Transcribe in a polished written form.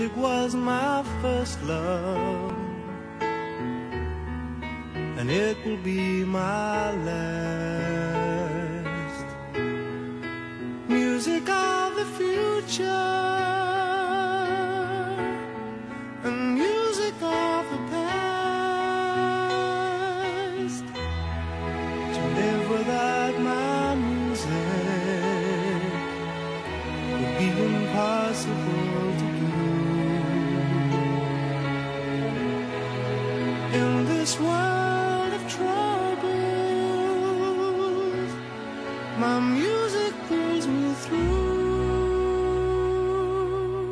Music was my first love, and it will be my last. Music of the future and music of the past. To live without my music would be impossible to do. In this world of troubles, my music